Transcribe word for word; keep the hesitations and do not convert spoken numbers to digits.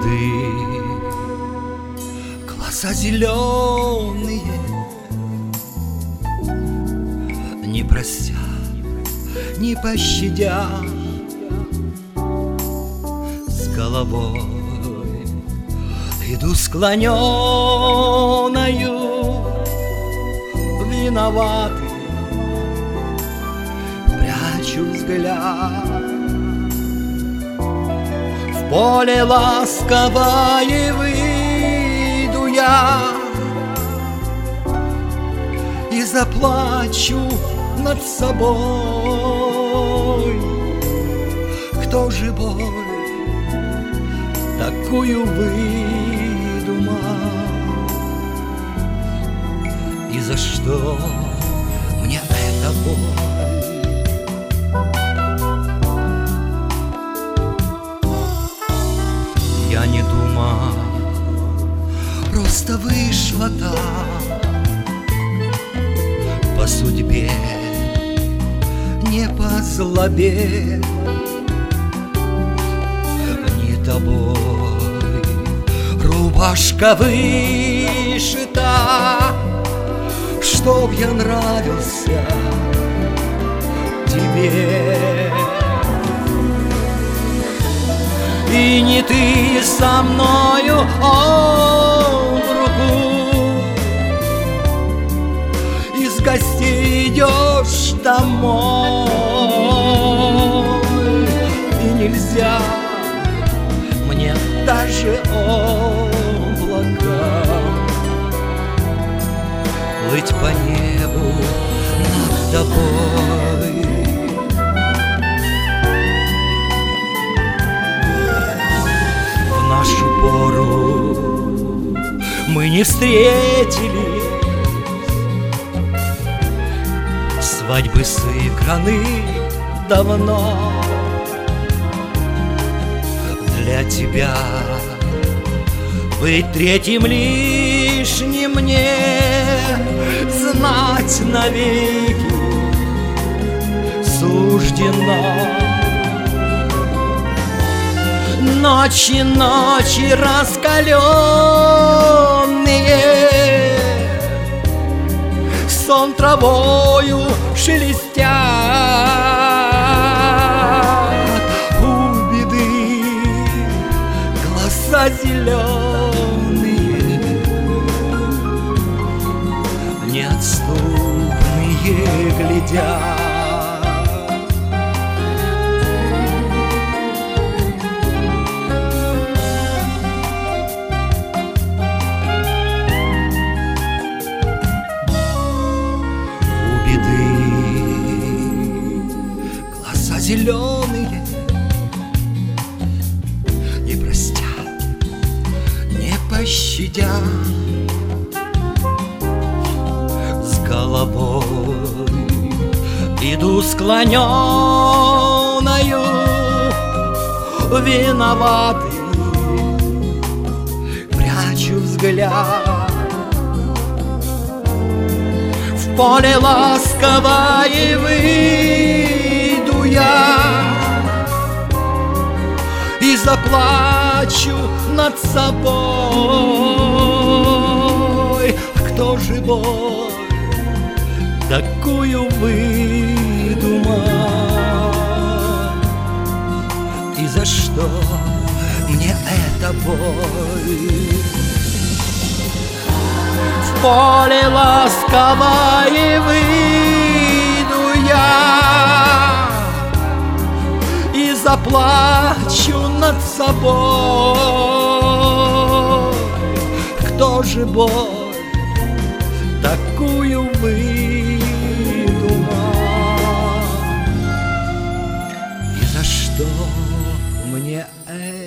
беды. Глаза зеленые, не простя, не пощадя, с головой иду склоненою, виноватый, прячу взгляд. В поле ласковое выйду я и заплачу над собой. Кто же боль такую выдумал? И за что мне эта боль? Я не думал, просто вышла так по судьбе, не по злобе. Не тобой рубашка вышита, чтоб я нравился тебе. И не ты со мною об руку из гостей идешь домой. И нельзя мне даже облакам плыть по небу над тобой. В нашу пору мы не встретились, свадьбы сыграны давно. Для тебя быть третьим лишним мне, знать навеки суждено. Ночи, ночи раскаленные, сон травою шелестят. У беды глаза зеленые, неотступные глядят. Глаза зеленые, не простят, не пощадят. С головой иду склоненою, виноватый, прячу взгляд. В поле ласковое выйду я и заплачу над собой. Кто же боль такую выдумал? И за что мне эта боль? В поле ласковое выйду я и заплачу над собой. Кто же боль такую выдумал? И за что мне это?